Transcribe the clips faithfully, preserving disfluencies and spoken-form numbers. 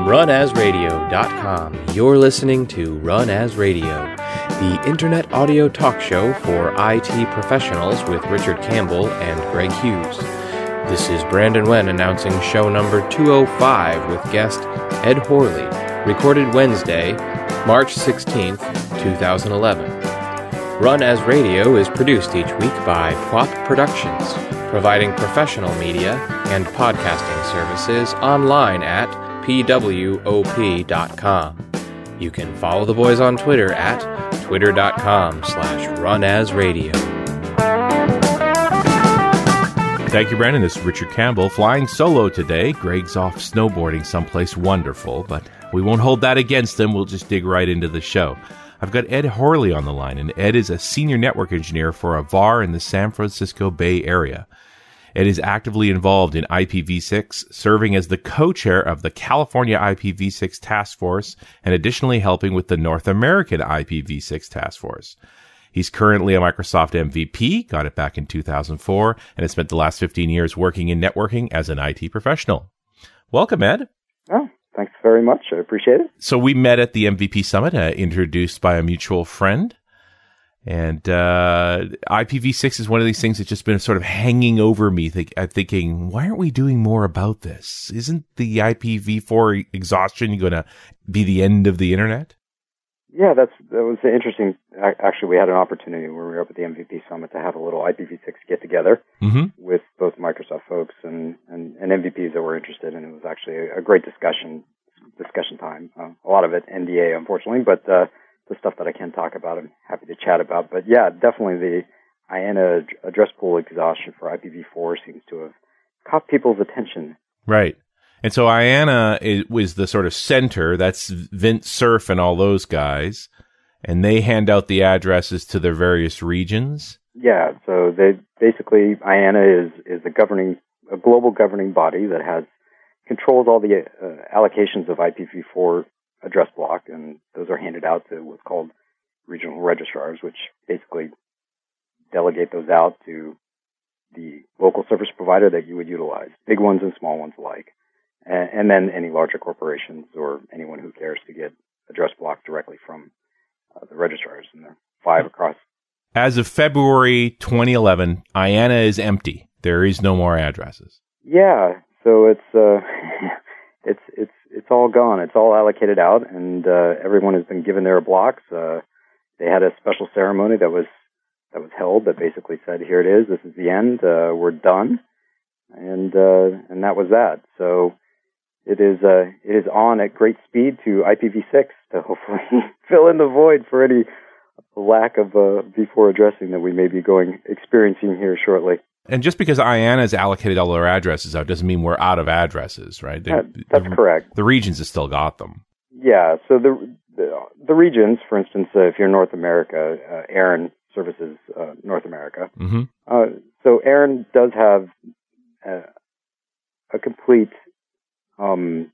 run as radio dot com. You're listening to Run As Radio, the internet audio talk show for I T professionals with Richard Campbell and Greg Hughes. This is Brandon Wen announcing show number two oh five with guest Ed Horley, recorded Wednesday, March sixteenth, twenty eleven. Run As Radio is produced each week by P W A P Productions, providing professional media and podcasting services online at P W O P dot com. You can follow the boys on Twitter at twitter.com slash runasradio. Thank you, Brandon. This is Richard Campbell flying solo today. Greg's off snowboarding someplace wonderful, but we won't hold that against him. We'll just dig right into the show. I've got Ed Horley on the line, and Ed is a senior network engineer for a V A R in the San Francisco Bay Area. Ed is actively involved in I P v six, serving as the co-chair of the California I P v six Task Force, and additionally helping with the North American I P v six Task Force. He's currently a Microsoft M V P, got it back in two thousand four, and has spent the last fifteen years working in networking as an I T professional. Welcome, Ed. Oh, thanks very much. I appreciate it. So we met at the M V P Summit, uh, introduced by a mutual friend. And uh, I P v six is one of these things that's just been sort of hanging over me, think, uh, thinking, why aren't we doing more about this? Isn't the I P v four exhaustion going to be the end of the internet? Yeah, that's that was interesting. Actually, we had an opportunity when we were up at the M V P Summit to have a little I P v six get-together mm-hmm. with both Microsoft folks and, and, and M V Ps that were interested, and it was actually a, a great discussion discussion time. Uh, a lot of it N D A, unfortunately, but uh, the stuff that I can talk about, I'm happy to chat about. But yeah, definitely the I A N A address pool exhaustion for I P v four seems to have caught people's attention. Right. And so I A N A was the sort of center. That's Vint Cerf and all those guys. And they hand out the addresses to their various regions. Yeah. So they basically, I A N A is, is a governing, a global governing body that has controls all the uh, allocations of I P v four address block, and those are handed out to what's called regional registrars, which basically delegate those out to the local service provider that you would utilize, big ones and small ones alike, and, and then any larger corporations or anyone who cares to get address block directly from uh, the registrars, and there are five across. As of February twenty eleven, I A N A is empty. There is no more addresses. Yeah, so it's uh, it's it's it's all gone. It's all allocated out, and uh, everyone has been given their blocks. Uh, they had a special ceremony that was that was held that basically said, "Here it is. This is the end. Uh, we're done," and uh, and that was that. So it is uh, it is on at great speed to I P v six to hopefully fill in the void for any lack of uh, v four addressing that we may be going experiencing here shortly. And just because I A N A has allocated all their addresses out doesn't mean we're out of addresses, right? They, that, that's the, correct. The regions have still got them. Yeah. So the the, the regions, for instance, uh, if you're North America, uh, ARIN services uh, North America. Mm-hmm. Uh, so ARIN does have a, a complete, um,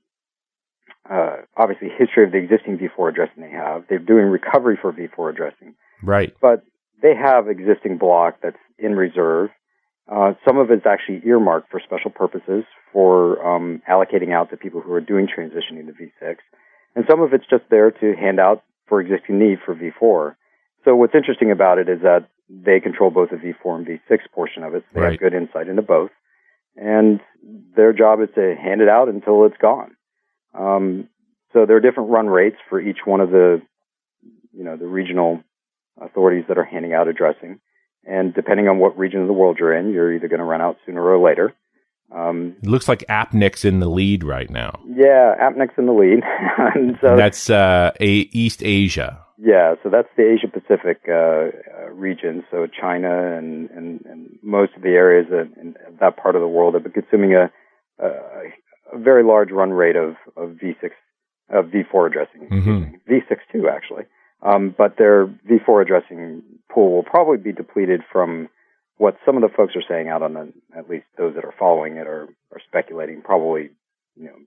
uh, obviously, history of the existing v four addressing they have. They're doing recovery for v four addressing. Right. But they have existing block that's in reserve. Uh, some of it's actually earmarked for special purposes for um, allocating out to people who are doing transitioning to v six. And some of it's just there to hand out for existing need for v four. So what's interesting about it is that they control both the v four and v six portion of it. So they right. have good insight into both. And their job is to hand it out until it's gone. Um, so there are different run rates for each one of the, you know, the regional authorities that are handing out addressing. And depending on what region of the world you're in, you're either going to run out sooner or later. Um, it looks like AppNic's in the lead right now. Yeah, AppNic's in the lead. and so, and that's uh, a East Asia. Yeah, so that's the Asia Pacific uh, uh, region. So China and, and, and most of the areas in, in that part of the world have been consuming a, a, a very large run rate of, of v six, of v four addressing. Mm-hmm. v six too, actually. Um, but their v four addressing pool will probably be depleted from what some of the folks are saying out on the, at least those that are following it are, are speculating, probably, you know,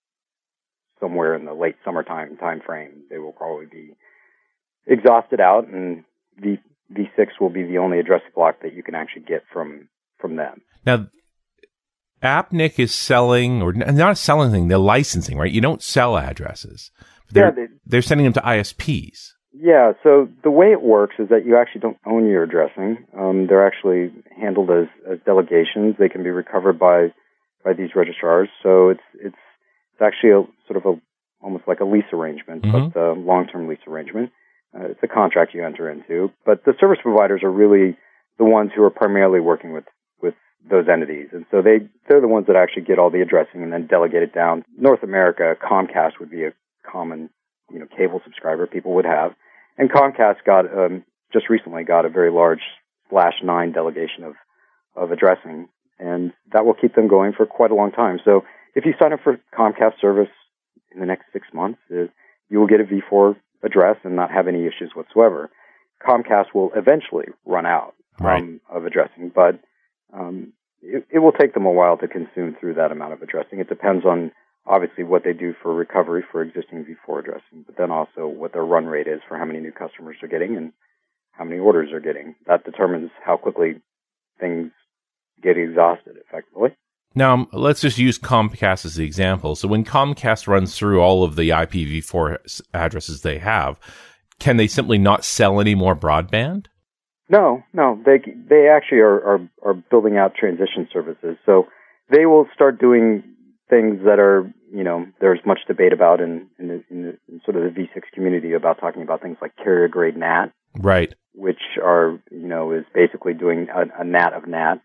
somewhere in the late summertime time frame, they will probably be exhausted out, and v, V6 will be the only address block that you can actually get from, from them. Now, AppNic is selling, or not selling anything, they're licensing, right? You don't sell addresses. They're, yeah, they, they're sending them to I S Ps. Yeah, so the way it works is that you actually don't own your addressing. Um, they're actually handled as, as delegations. They can be recovered by, by these registrars. So it's it's it's actually a sort of a almost like a lease arrangement, mm-hmm. but a long-term lease arrangement. Uh, it's a contract you enter into. But the service providers are really the ones who are primarily working with, with those entities. And so they, they're the ones that actually get all the addressing and then delegate it down. North America, Comcast would be a common, you know, cable subscriber people would have. And Comcast got, um, just recently got a very large slash nine delegation of, of addressing. And that will keep them going for quite a long time. So if you sign up for Comcast service in the next six months, uh, you will get a V four address and not have any issues whatsoever. Comcast will eventually run out um, right. of addressing, but um, it, it will take them a while to consume through that amount of addressing. It depends on, obviously, what they do for recovery for existing V four addressing, but then also what their run rate is for how many new customers they're getting and how many orders they're getting. That determines how quickly things get exhausted, effectively. Now, let's just use Comcast as the example. So when Comcast runs through all of the I P v four addresses they have, can they simply not sell any more broadband? No, no. They they actually are, are, are building out transition services. So they will start doing things that are, you know, there's much debate about in, in, the, in, the, in sort of the V six community about talking about things like carrier-grade N A T. Right. Which are, you know, is basically doing a, a N A T of N A T.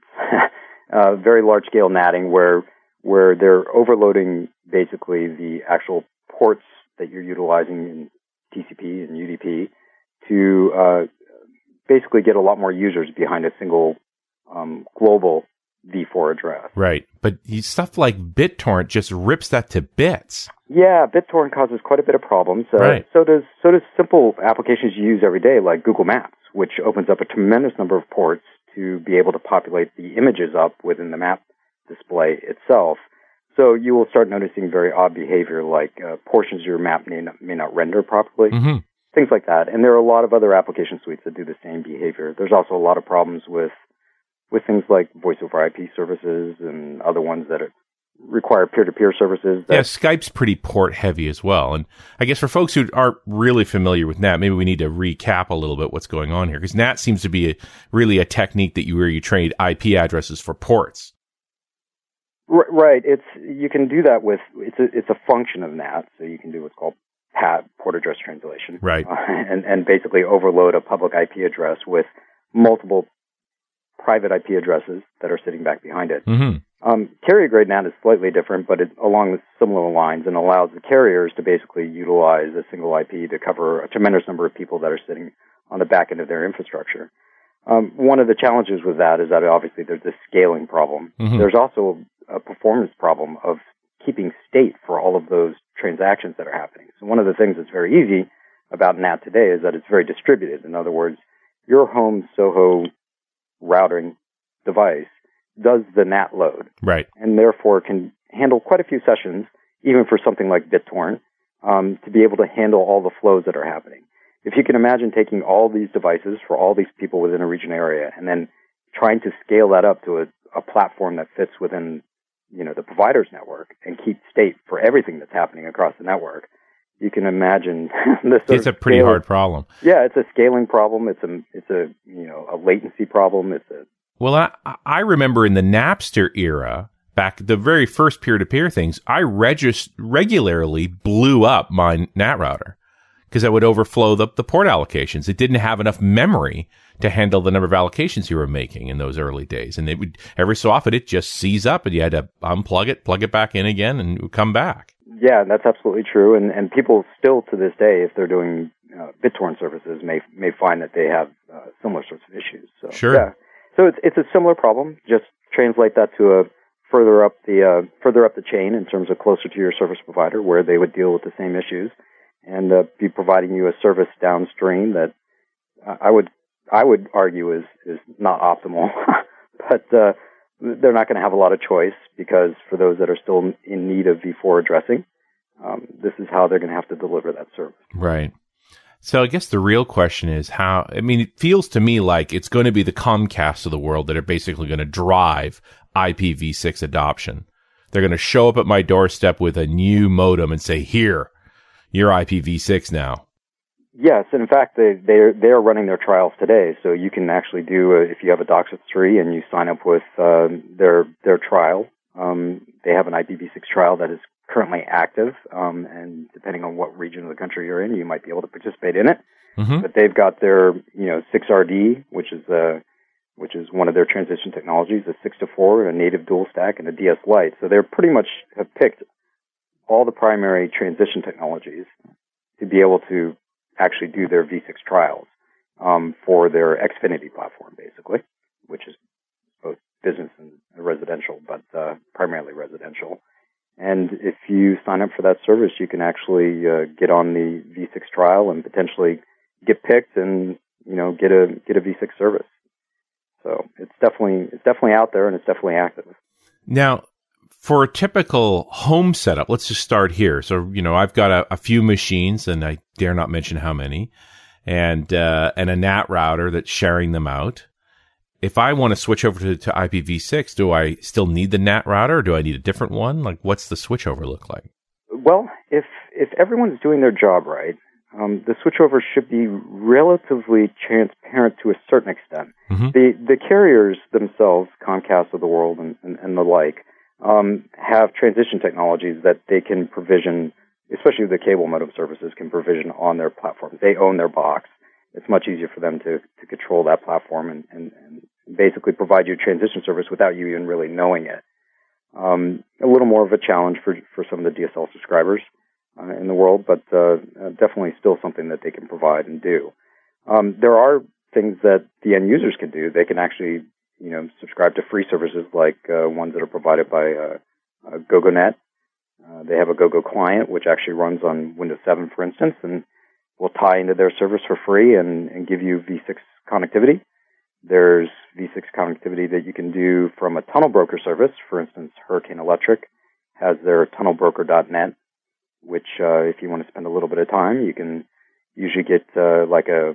Uh, very large-scale natting where where they're overloading basically the actual ports that you're utilizing in T C P and U D P to uh, basically get a lot more users behind a single um, global V four address. Right, but stuff like BitTorrent just rips that to bits. Yeah, BitTorrent causes quite a bit of problems. Uh, right. So does so does simple applications you use every day like Google Maps, which opens up a tremendous number of ports to be able to populate the images up within the map display itself. So you will start noticing very odd behavior, like uh, portions of your map may not, may not render properly, mm-hmm. things like that. And there are a lot of other application suites that do the same behavior. There's also a lot of problems with with things like voice over I P services and other ones that are, require peer-to-peer services. That yeah, Skype's pretty port-heavy as well. And I guess for folks who aren't really familiar with N A T, maybe we need to recap a little bit what's going on here, because N A T seems to be a, really a technique that you where you trade I P addresses for ports. Right. It's you can do that with it's a it's a function of N A T, so you can do what's called P A T, port address translation, right? Uh, and and basically overload a public I P address with multiple private I P addresses that are sitting back behind it. Mm-hmm. Um, carrier-grade N A T is slightly different, but it's along the similar lines and allows the carriers to basically utilize a single I P to cover a tremendous number of people that are sitting on the back end of their infrastructure. Um, one of the challenges with that is that obviously there's this scaling problem. Mm-hmm. There's also a performance problem of keeping state for all of those transactions that are happening. So one of the things that's very easy about N A T today is that it's very distributed. In other words, your home Soho routing device does the N A T load. Right. And therefore can handle quite a few sessions, even for something like BitTorrent, um, to be able to handle all the flows that are happening. If you can imagine taking all these devices for all these people within a region area and then trying to scale that up to a, a platform that fits within, you know, the provider's network and keep state for everything that's happening across the network, you can imagine this. It's a pretty scale. hard problem. Yeah, it's a scaling problem. It's a it's a you know a latency problem. It's a Well, I, I remember in the Napster era, back the very first peer-to-peer things, I regis- regularly blew up my N A T router because I would overflow the, the port allocations. It didn't have enough memory to handle the number of allocations you were making in those early days. And it would every so often, it just seize up and you had to unplug it, plug it back in again, and it would come back. Yeah, that's absolutely true. And, and people still to this day, if they're doing uh, BitTorrent services, may may find that they have uh, similar sorts of issues. So, sure. Yeah. So it's it's a similar problem. Just translate that to a further up the uh, further up the chain in terms of closer to your service provider, where they would deal with the same issues and uh, be providing you a service downstream that uh, I would I would argue is is not optimal, but uh, they're not going to have a lot of choice because for those that are still in need of V four addressing, um, this is how they're going to have to deliver that service. Right. So I guess the real question is how, I mean, it feels to me like it's going to be the Comcast of the world that are basically going to drive I P v six adoption. They're going to show up at my doorstep with a new modem and say, here, you're I P v six now. Yes, in fact, they they're they're running their trials today. So you can actually do a, if you have a DOCSIS three and you sign up with uh, their their trial. Um, they have an I P v six trial that is currently active, um, and depending on what region of the country you're in, you might be able to participate in it. Mm-hmm. But they've got their you know six R D, which is uh, which is one of their transition technologies, a six to four, a native dual stack, and a D S Lite. So they're pretty much have picked all the primary transition technologies to be able to actually do their v six trials um, for their Xfinity platform, basically, which is both business and residential, but uh, primarily residential. And if you sign up for that service, you can actually uh, get on the v six trial and potentially get picked and you know get a get a v six service. So it's definitely it's definitely out there and it's definitely active. Now, for a typical home setup, let's just start here. So, you know, I've got a, a few machines, and I dare not mention how many, and uh, and a N A T router that's sharing them out. If I want to switch over to, to I P v six, do I still need the N A T router, or do I need a different one? Like, what's the switchover look like? Well, if if everyone's doing their job right, um, the switchover should be relatively transparent to a certain extent. Mm-hmm. The the carriers themselves, Comcast of the world and, and, and the like, Um, have transition technologies that they can provision, especially the cable modem services can provision on their platforms. They own their box. It's much easier for them to, to control that platform and, and, and basically provide you a transition service without you even really knowing it. Um, a little more of a challenge for, for some of the D S L subscribers uh, in the world, but uh, definitely still something that they can provide and do. Um, there are things that the end users can do. They can actually you know, subscribe to free services like uh, ones that are provided by uh, uh, GoGoNet. Uh, they have a GoGo client, which actually runs on Windows seven, for instance, and will tie into their service for free and, and give you v six connectivity. There's v six connectivity that you can do from a tunnel broker service. For instance, Hurricane Electric has their tunnel broker dot net, which uh, if you want to spend a little bit of time, you can usually get uh, like a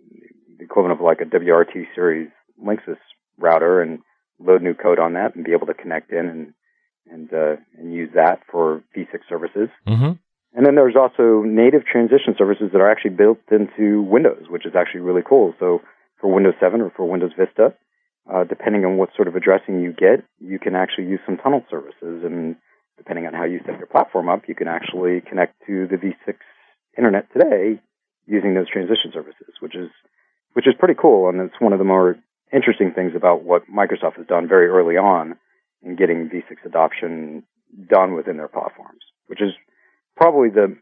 the equivalent of like a W R T series Linksys router and load new code on that and be able to connect in and and uh, and use that for v six services. Mm-hmm. And then there's also native transition services that are actually built into Windows, which is actually really cool. So for Windows seven or for Windows Vista, uh, depending on what sort of addressing you get, you can actually use some tunnel services. And depending on how you set your platform up, you can actually connect to the v six internet today using those transition services, which is which is pretty cool. And it's one of the more interesting things about what Microsoft has done very early on in getting v six adoption done within their platforms, which is probably the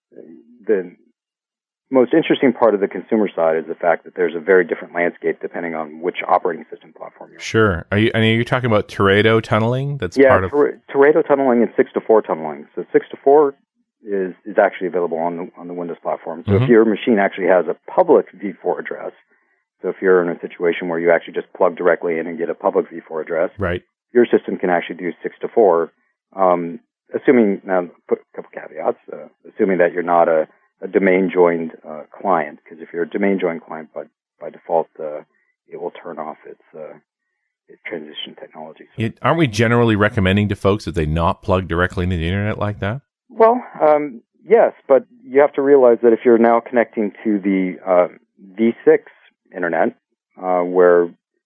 the most interesting part of the consumer side is the fact that there's a very different landscape depending on which operating system platform you're on. Sure. Are you, and are you talking about Teredo tunneling? That's yeah, part of Teredo tunneling and six to four tunneling. So six to four is is actually available on the on the Windows platform. So mm-hmm. if your machine actually has a public v four address, so if you're in a situation where you actually just plug directly in and get a public v four address, right, your system can actually do six to four, um, assuming, now put a couple caveats, uh, assuming that you're not a, a domain-joined uh, client, because if you're a domain-joined client, by, by default, uh, it will turn off its, uh, its transition technology. So, it, aren't we generally recommending to folks that they not plug directly into the internet like that? Well, um, yes, but you have to realize that if you're now connecting to the uh, v six internet, uh, where,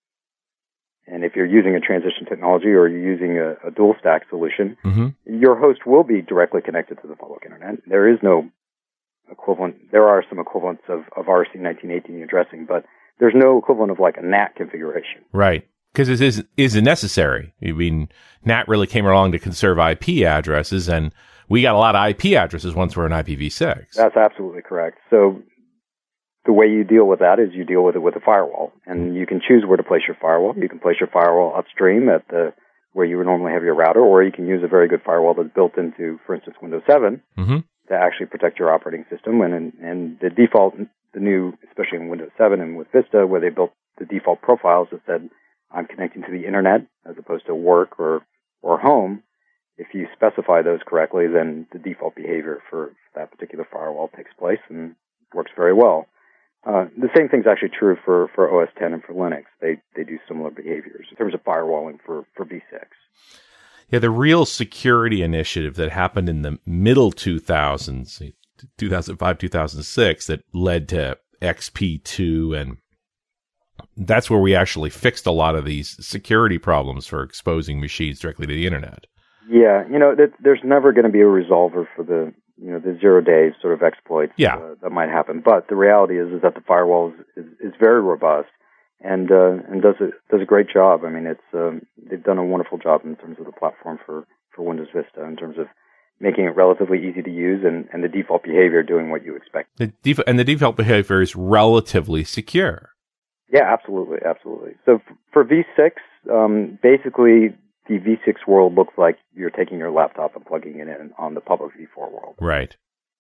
and if you're using a transition technology or you're using a, a dual stack solution, mm-hmm. your host will be directly connected to the public internet. There is no equivalent. There are some equivalents of, of R C nineteen eighteen addressing, but there's no equivalent of like a N A T configuration. Right. Because it is, isn't necessary. I mean, N A T really came along to conserve I P addresses, and we got a lot of I P addresses once we're in I P v six. That's absolutely correct. So the way you deal with that is you deal with it with a firewall, and you can choose where to place your firewall. You can place your firewall upstream at the where you would normally have your router, or you can use a very good firewall that's built into, for instance, Windows seven mm-hmm. to actually protect your operating system. And and the default, the new, especially in Windows seven and with Vista, where they built the default profiles that said, I'm connecting to the internet as opposed to work or, or home. If you specify those correctly, then the default behavior for that particular firewall takes place, and works very well. Uh, the same thing's actually true for, for O S ten and for Linux. They they do similar behaviors in terms of firewalling for, for v six. Yeah, the real security initiative that happened in the middle two thousands, two thousand five, two thousand six, that led to X P two, and that's where we actually fixed a lot of these security problems for exposing machines directly to the internet. Yeah, you know, that, there's never going to be a resolver for the, you know, the zero day sort of exploits yeah. uh, that might happen. But the reality is, is that the firewall is, is, is very robust and uh, and does a does a great job. I mean, it's um, they've done a wonderful job in terms of the platform for, for Windows Vista, in terms of making it relatively easy to use and, and the default behavior doing what you expect. The def- and the default behavior is relatively secure. Yeah, absolutely, absolutely. So f- for v six, um, basically the v six world looks like you're taking your laptop and plugging it in on the public v four world. Right.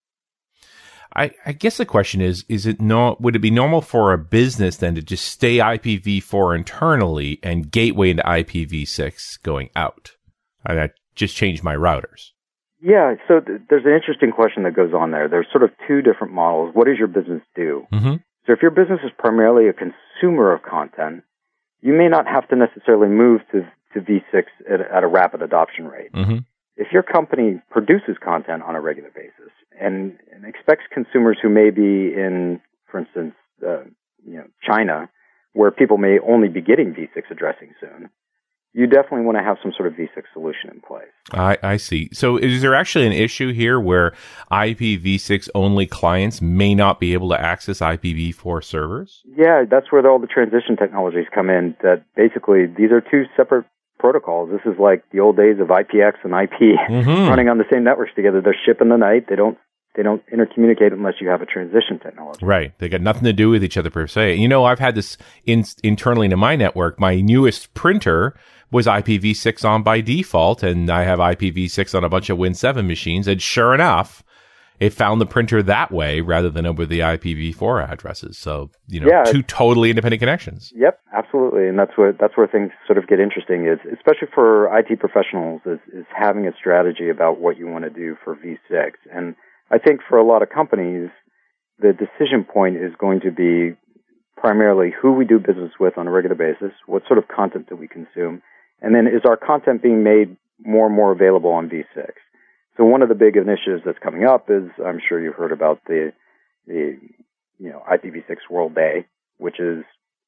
I, I guess the question is, is it no, would it be normal for a business then to just stay I P v four internally and gateway into I P v six going out? And I just changed my routers. Yeah, so th- there's an interesting question that goes on there. There's sort of two different models. What does your business do? Mm-hmm. So if your business is primarily a consumer of content, you may not have to necessarily move to, to v six at, at a rapid adoption rate. Mm-hmm. If your company produces content on a regular basis and, and expects consumers who may be in, for instance, uh, you know, China, where people may only be getting v six addressing soon, you definitely want to have some sort of v six solution in place. I, I see. So is there actually an issue here where I P v six only clients may not be able to access I P v four servers? Yeah, that's where all the transition technologies come in, that basically these are two separate protocols. This is like the old days of I P X and I P mm-hmm. running on the same networks together. They're shipping the night. They don't They don't intercommunicate unless you have a transition technology. Right. They got nothing to do with each other per se. You know, I've had this in, internally into my network. My newest printer was I P v six on by default, and I have I P v six on a bunch of Win seven machines. And sure enough, it found the printer that way rather than over the I P v four addresses. So, you know, yeah, two totally independent connections. Yep, absolutely. And that's where that's where things sort of get interesting, is especially for I T professionals, is, is having a strategy about what you want to do for v six. And I think for a lot of companies, the decision point is going to be primarily who we do business with on a regular basis, what sort of content do we consume, and then is our content being made more and more available on v six. So one of the big initiatives that's coming up is, I'm sure you've heard about the, the you know, I P v six World Day, which is,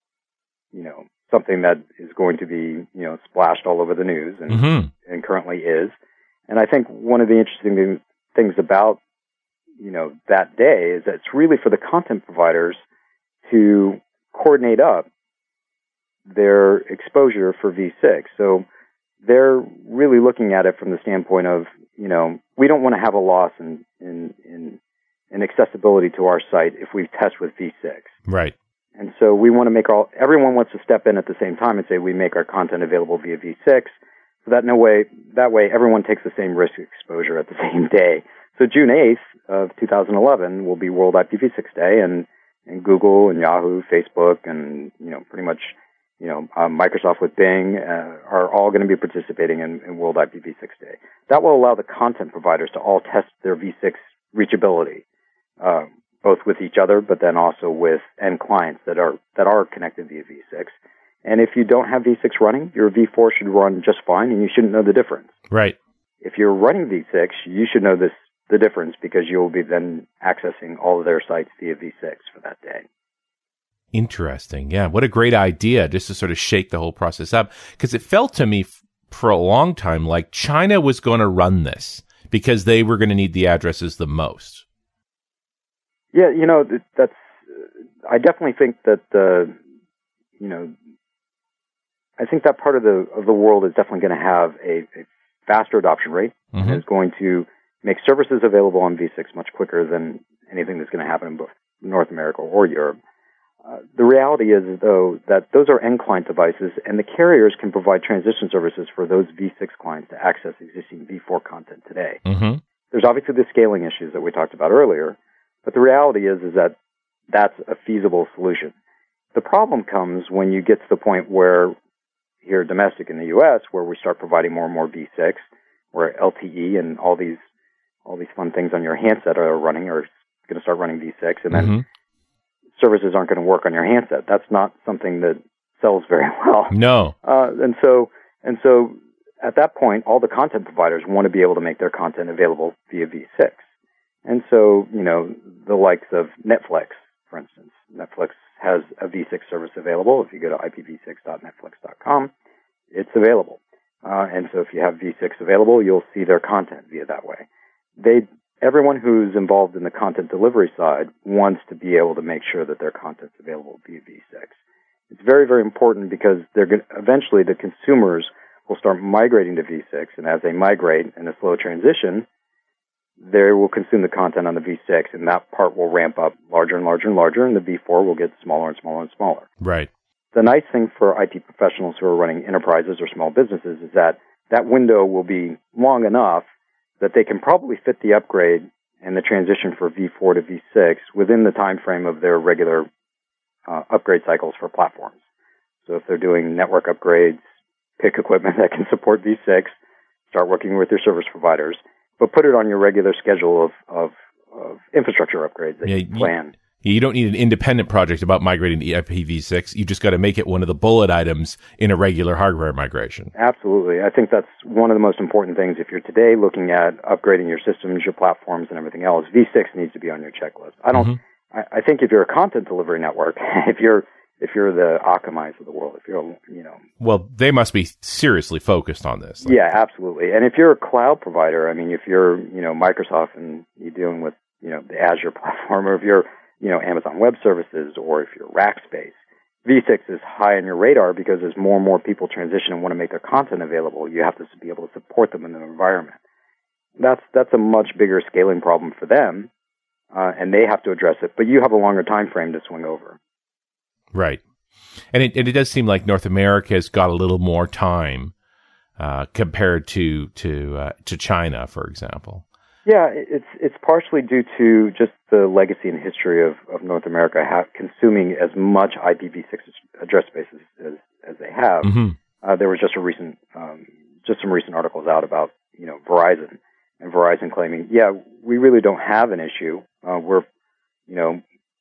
you know, something that is going to be, you know, splashed all over the news and, mm-hmm. and currently is. And I think one of the interesting things about, you know, that day is that it's really for the content providers to coordinate up their exposure for v six. So they're really looking at it from the standpoint of, you know, we don't want to have a loss in, in, in, in accessibility to our site if we test with v six. Right. And so we want to make all, everyone wants to step in at the same time and say we make our content available via v six. So that no way, that way everyone takes the same risk exposure at the same day. So June eighth of two thousand eleven will be World I P v six Day, and, and Google and Yahoo, Facebook, and, you know, pretty much, you know, um, Microsoft with Bing uh, are all going to be participating in, in World I P v six Day. That will allow the content providers to all test their v six reachability, uh, both with each other, but then also with end clients that are that are connected via v six. And if you don't have v six running, your v four should run just fine, and you shouldn't know the difference. Right. If you're running v six, you should know this the difference, because you'll be then accessing all of their sites via v six for that day. Interesting. Yeah. What a great idea, just to sort of shake the whole process up. Because it felt to me f- for a long time like China was going to run this because they were going to need the addresses the most. Yeah, you know, that's, uh, I definitely think that, uh, you know, I think that part of the of the world is definitely going to have a, a faster adoption rate, mm-hmm. and is going to make services available on v six much quicker than anything that's going to happen in both North America or Europe. Uh, the reality is, though, that those are end client devices, and the carriers can provide transition services for those v six clients to access existing v four content today. Mm-hmm. There's obviously the scaling issues that we talked about earlier, but the reality is, is that that's a feasible solution. The problem comes when you get to the point where, here domestic in the U S, where we start providing more and more v six, where L T E and all these all these fun things on your handset are running, or going to start running v six, and then mm-hmm. services aren't going to work on your handset. That's not something that sells very well. No. Uh, and so, and so at that point, all the content providers want to be able to make their content available via v six. And so, you know, the likes of Netflix, for instance, Netflix has a v six service available. If you go to I P v six dot netflix dot com, it's available. Uh, and so if you have v six available, you'll see their content via that way. They, everyone who's involved in the content delivery side wants to be able to make sure that their content's available via v six. It's very, very important because they're going eventually the consumers will start migrating to v six, and as they migrate in a slow transition, they will consume the content on the v six, and that part will ramp up larger and larger and larger, and the v four will get smaller and smaller and smaller. Right. The nice thing for I T professionals who are running enterprises or small businesses is that that window will be long enough that they can probably fit the upgrade and the transition for v four to v six within the time frame of their regular uh, upgrade cycles for platforms. So if they're doing network upgrades, pick equipment that can support v six, start working with your service providers, but put it on your regular schedule of, of, of infrastructure upgrades that yeah, you plan. You, you don't need an independent project about migrating to I P v six. You just got to make it one of the bullet items in a regular hardware migration. Absolutely. I think that's one of the most important things. If you're today looking at upgrading your systems, your platforms, and everything else, v six needs to be on your checklist. I don't. Mm-hmm. I, I think if you're a content delivery network, if you're if you're the Akamai's of the world, if you're, you know... Well, they must be seriously focused on this. Like, yeah, absolutely. And if you're a cloud provider, I mean, if you're, you know, Microsoft and you're dealing with, you know, the Azure platform, or if you're, you know, Amazon Web Services, or if you're Rackspace, v six is high on your radar because as more and more people transition and want to make their content available, you have to be able to support them in their environment. That's, that's a much bigger scaling problem for them, uh, and they have to address it. But you have a longer time frame to swing over. Right. And it, and it does seem like North America has got a little more time uh, compared to to uh, to China, for example. Yeah, it's it's partially due to just the legacy and history of, of North America ha- consuming as much I P v six address space as, as, as they have. Mm-hmm. Uh, there was just a recent, um, just some recent articles out about, you know, Verizon and Verizon claiming, yeah, we really don't have an issue. Uh, we're, you know,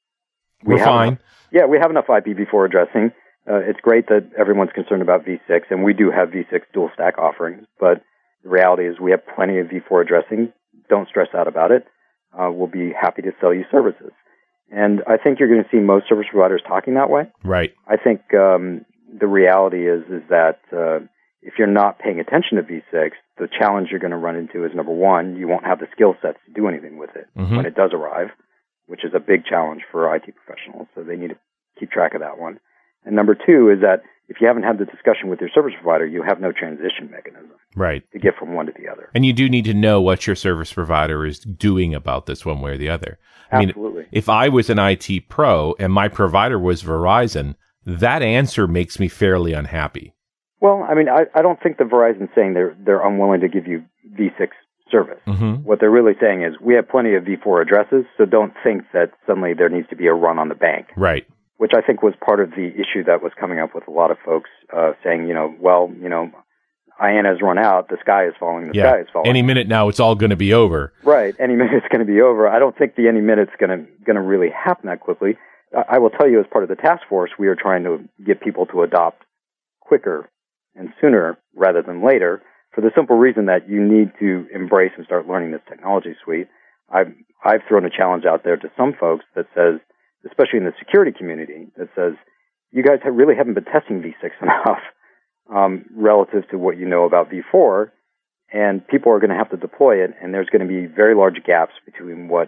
we we're fine. Enough, yeah, we have enough I P v four addressing. Uh, it's great that everyone's concerned about v six, and we do have v six dual stack offerings, but the reality is we have plenty of v four addressing. Don't stress out about it. Uh, we'll be happy to sell you services. And I think you're going to see most service providers talking that way. Right. I think um, the reality is is that uh, if you're not paying attention to v six, the challenge you're going to run into is, number one, you won't have the skill sets to do anything with it mm-hmm. when it does arrive, which is a big challenge for I T professionals. So they need to keep track of that one. And number two is that if you haven't had the discussion with your service provider, you have no transition mechanism right. to get from one to the other. And you do need to know what your service provider is doing about this one way or the other. I Absolutely. mean, if I was an I T pro and my provider was Verizon, that answer makes me fairly unhappy. Well, I mean, I, I don't think that Verizon's saying they're they're unwilling to give you v six service. Mm-hmm. What they're really saying is we have plenty of v four addresses, so don't think that suddenly there needs to be a run on the bank. Right. Which I think was part of the issue that was coming up with a lot of folks uh, saying, you know, well, you know, I A N has run out, the sky is falling, the yeah. sky is falling. Any minute now, it's all going to be over. Right. Any minute it's going to be over. I don't think the any minute's going to going to really happen that quickly. I, I will tell you, as part of the task force, we are trying to get people to adopt quicker and sooner rather than later, for the simple reason that you need to embrace and start learning this technology suite. I've, I've thrown a challenge out there to some folks that says, especially in the security community, that says, you guys have really haven't been testing v six enough um, relative to what you know about v four, and people are going to have to deploy it, and there's going to be very large gaps between what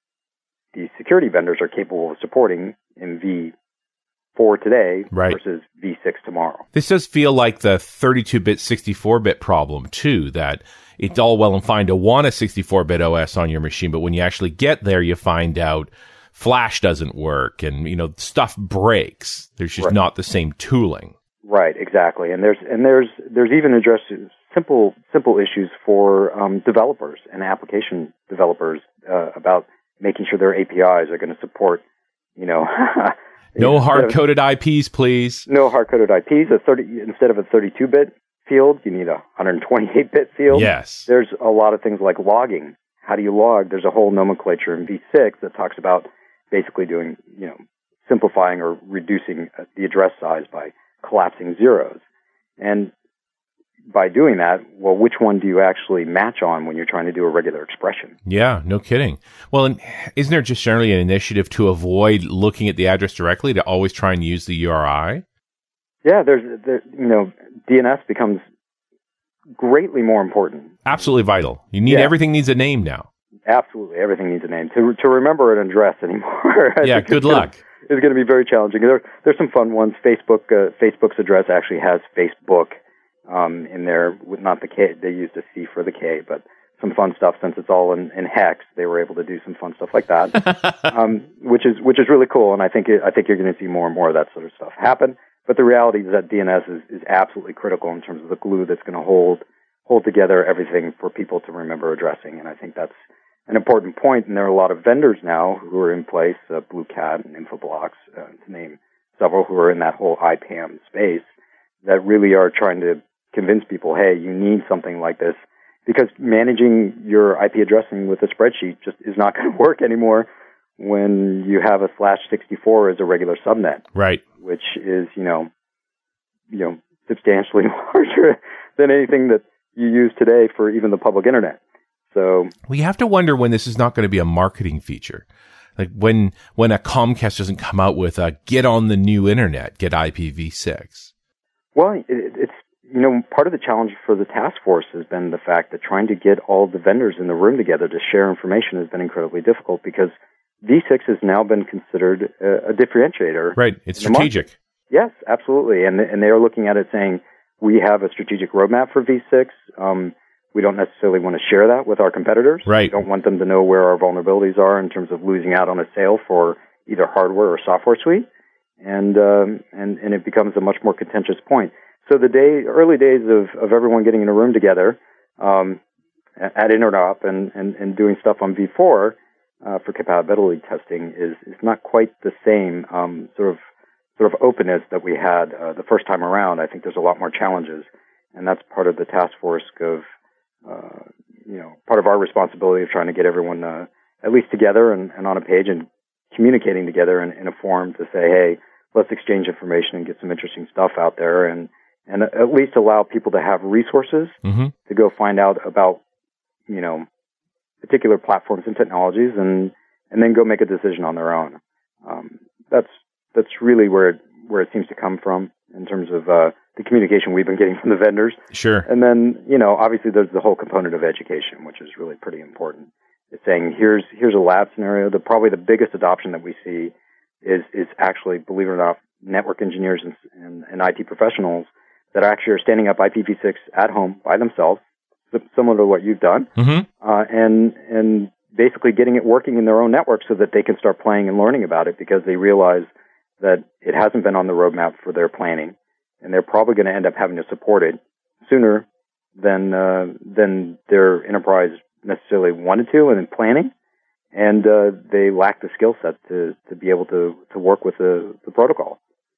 the security vendors are capable of supporting in v four today right. versus v six tomorrow. This does feel like the thirty-two bit, sixty-four bit problem, too, that it's all well and fine to want a sixty-four bit O S on your machine, but when you actually get there, you find out Flash doesn't work, and you know stuff breaks. There's just right. not the same tooling. Right, exactly. And there's and there's there's even addressed simple simple issues for um, developers and application developers uh, about making sure their A P Is are going to support, you know, no hard coded I Ps, please. No hard coded I Ps. A thirty instead of a thirty-two bit field, you need a one hundred twenty-eight bit field. Yes. There's a lot of things like logging how do you log? There's a whole nomenclature in V six that talks about basically doing, you know, simplifying or reducing the address size by collapsing zeros. And by doing that, well, which one do you actually match on when you're trying to do a regular expression? Yeah, no kidding. Well, and isn't there just generally an initiative to avoid looking at the address directly, to always try and use the U R I? Yeah, there's, there, you know, D N S becomes greatly more important. Absolutely vital. You need, yeah. Everything needs a name now. Absolutely, everything needs a name. To to remember an address anymore. Yeah, good luck. It's going to be very challenging. There, there's some fun ones. Facebook, uh, Facebook's address actually has Facebook um, in there, with not the K. They used a C for the K, but some fun stuff. Since it's all in, in hex, they were able to do some fun stuff like that, um, which is which is really cool. And I think it, I think you're going to see more and more of that sort of stuff happen. But the reality is that D N S is, is absolutely critical in terms of the glue that's going to hold hold together everything for people to remember addressing. And I think that's an important point. And there are a lot of vendors now who are in place, uh, Blue Cat and Infoblox, uh, to name several, who are in that whole I PAM space, that really are trying to convince people, hey, you need something like this, because managing your I P addressing with a spreadsheet just is not going to work anymore when you have a slash sixty-four as a regular subnet. Right. Which is, you know, you know, substantially larger than anything that you use today for even the public internet. So we have to wonder when this is not going to be a marketing feature. Like when when a Comcast doesn't come out with a get on the new internet, get I P v six. Well, it, it's, you know, part of the challenge for the task force has been the fact that trying to get all the vendors in the room together to share information has been incredibly difficult, because V six has now been considered a, a differentiator. Right. It's strategic. Yes, absolutely. And and they are looking at it saying, we have a strategic roadmap for V six. Um, we don't necessarily want to share that with our competitors. Right. We don't want them to know where our vulnerabilities are in terms of losing out on a sale for either hardware or software suite. And um, and and it becomes a much more contentious point. So the day, early days of, of everyone getting in a room together um, at Interop and, and, and doing stuff on V four, Uh, for compatibility testing is, is not quite the same um, sort of sort of openness that we had uh, the first time around. I think there's a lot more challenges, and that's part of the task force of uh, you know part of our responsibility of trying to get everyone uh, at least together and, and on a page and communicating together in, in a forum to say, hey, let's exchange information and get some interesting stuff out there, and and at least allow people to have resources mm-hmm. to go find out about you know. particular platforms and technologies, and and then go make a decision on their own. Um, that's that's really where it, where it seems to come from in terms of uh, the communication we've been getting from the vendors. Sure. And then, you know, obviously there's the whole component of education, which is really pretty important. It's saying here's here's a lab scenario. The probably the biggest adoption that we see is is actually, believe it or not, network engineers and, and, and I T professionals that actually are standing up I P v six at home by themselves, similar to what you've done, mm-hmm. uh, and and basically getting it working in their own network so that they can start playing and learning about it, because they realize that it hasn't been on the roadmap for their planning, and they're probably going to end up having to support it sooner than uh, than their enterprise necessarily wanted to and in planning, and uh, they lack the skill set to to be able to to work with the, the protocol.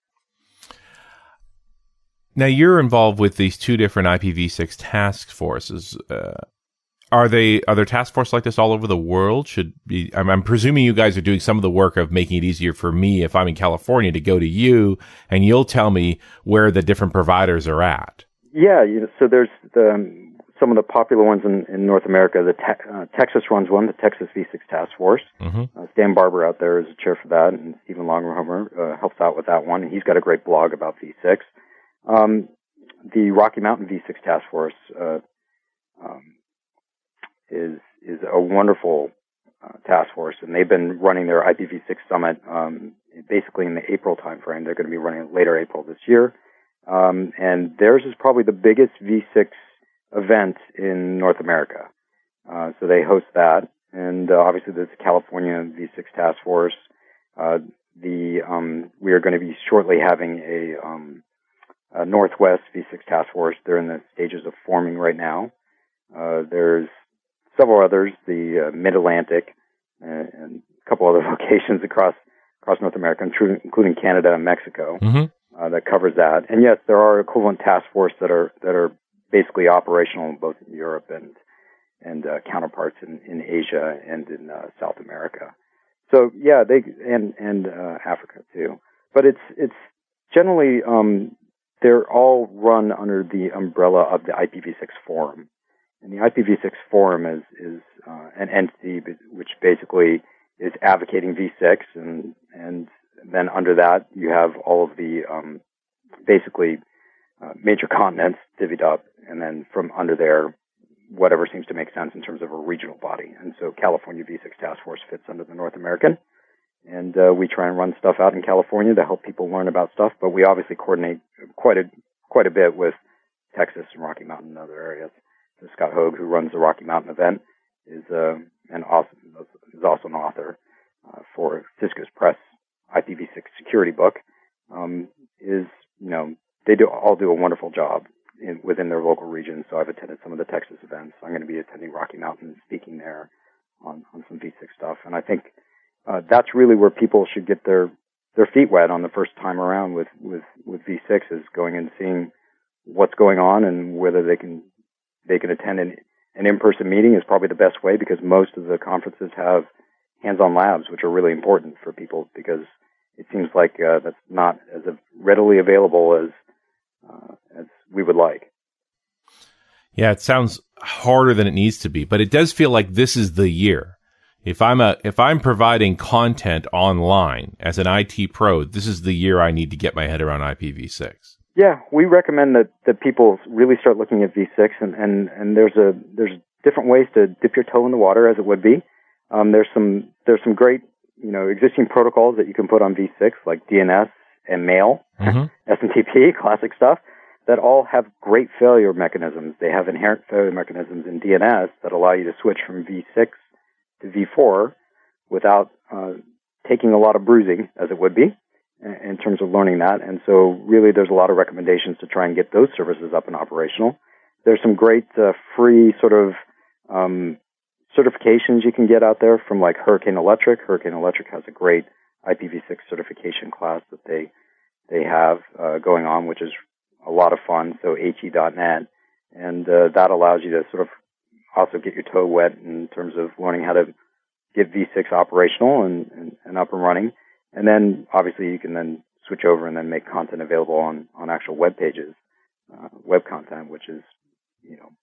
Now, you're involved with these two different I P v six task forces. Uh, are they are there task forces like this all over the world? Should be. I'm, I'm presuming you guys are doing some of the work of making it easier for me, if I'm in California, to go to you, and you'll tell me where the different providers are at. Yeah, you know, so there's the, um, some of the popular ones in, in North America. The te- uh, Texas runs one, the Texas V six Task Force. Mm-hmm. Uh, Stan Barber out there is the chair for that, and Stephen Longerhomer uh, helps out with that one. And he's got a great blog about V six. Um, the Rocky Mountain V six Task Force uh, um, is is a wonderful uh, task force, and they've been running their I P v six summit um, basically in the April timeframe. They're going to be running it later April this year, um, and theirs is probably the biggest V six event in North America. Uh, so they host that, and uh, obviously there's the California V six Task Force. Uh, the um, we are going to be shortly having a um, Uh, Northwest V six Task Force. They're in the stages of forming right now. Uh, there's several others, the uh, Mid-Atlantic, uh, and a couple other locations across across North America, including, including Canada and Mexico, mm-hmm. uh, that covers that. And yes, there are equivalent task forces that are that are basically operational both in Europe and and uh, counterparts in, in Asia and in uh, South America. So yeah, they and and uh, Africa too. But it's it's generally um, they're all run under the umbrella of the I P v six Forum, and the I P v six Forum is is uh, an entity which basically is advocating v six, and and then under that you have all of the um, basically uh, major continents divvied up, and then from under there, whatever seems to make sense in terms of a regional body. And so California v six Task Force fits under the North American, and uh, we try and run stuff out in California to help people learn about stuff, but we obviously coordinate quite a quite a bit with Texas and Rocky Mountain and other areas. So Scott Hogue, who runs the Rocky Mountain event, is uh, an awesome, is also an author uh, for Cisco's Press I P v six security book. Um, is you know they do all do a wonderful job in, within their local region. So I've attended some of the Texas events. I'm going to be attending Rocky Mountain, speaking there on, on some v six stuff. And I think uh, that's really where people should get their their feet wet on the first time around with with with v six, is going and seeing what's going on and whether they can they can attend an, an in-person meeting is probably the best way, because most of the conferences have hands-on labs, which are really important for people, because it seems like uh, that's not as readily available as uh, as we would like. Yeah, it sounds harder than it needs to be, but it does feel like this is the year. If I'm a if I'm providing content online as an I T pro, this is the year I need to get my head around I P v six. Yeah, we recommend that, that people really start looking at v six, and, and, and there's a there's different ways to dip your toe in the water, as it would be. Um, there's some there's some great you know existing protocols that you can put on v six, like D N S and Mail, mm-hmm. S M T P, classic stuff, that all have great failure mechanisms. They have inherent failure mechanisms in D N S that allow you to switch from v six to v four without uh, taking a lot of bruising, as it would be, in terms of learning that. And so really there's a lot of recommendations to try and get those services up and operational. There's some great uh, free sort of um, certifications you can get out there from like Hurricane Electric. Hurricane Electric has a great I P v six certification class that they they have uh, going on, which is a lot of fun. So H E dot net. And uh, that allows you to sort of also get your toe wet in terms of learning how to get v six operational and, and, and up and running. And then, obviously, you can then switch over and then make content available on, on actual web pages, uh, web content, which is, you know,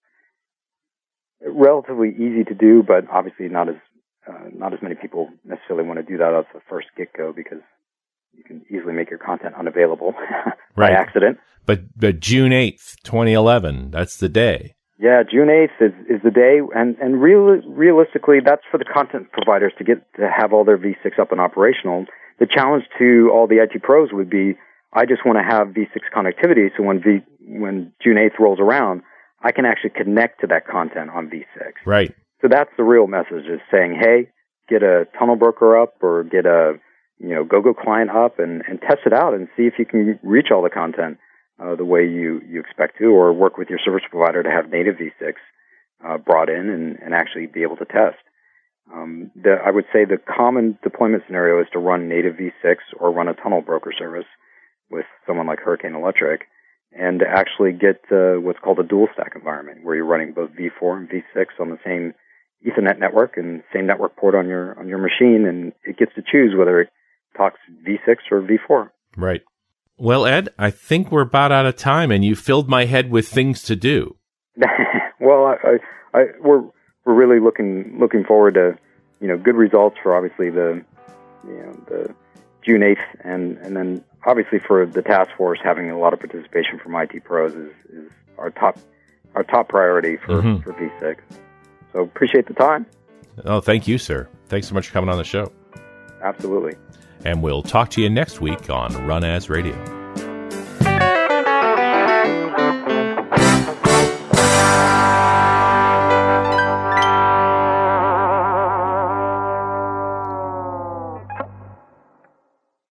relatively easy to do, but obviously not as uh, not as many people necessarily want to do that at the first get-go, because you can easily make your content unavailable by right. accident. But but June eighth, twenty eleven, that's the day. Yeah, June eighth is, is the day, and, and real, realistically, that's for the content providers to get to have all their v six up and operational. The challenge to all the I T pros would be, I just want to have v six connectivity, so when v, when June eighth rolls around, I can actually connect to that content on v six. Right. So that's the real message, is saying, hey, get a tunnel broker up, or get a you know GoGo client up, and, and test it out and see if you can reach all the content uh, the way you, you expect to, or work with your service provider to have native v six uh, brought in and, and actually be able to test. Um, the, I would say the common deployment scenario is to run native v six or run a tunnel broker service with someone like Hurricane Electric, and to actually get uh, what's called a dual stack environment, where you're running both v four and v six on the same Ethernet network and same network port on your on your machine, and it gets to choose whether it talks v six or v four. Right. Well, Ed, I think we're about out of time, and you filled my head with things to do. Well, I, I, I, we're we're really looking looking forward to you know good results for obviously the you know the June eighth, and and then obviously for the task force, having a lot of participation from I T pros is, is our top our top priority for, mm-hmm. for v six. So appreciate the time. Oh, thank you, sir. Thanks so much for coming on the show. Absolutely. And we'll talk to you next week on Run As Radio.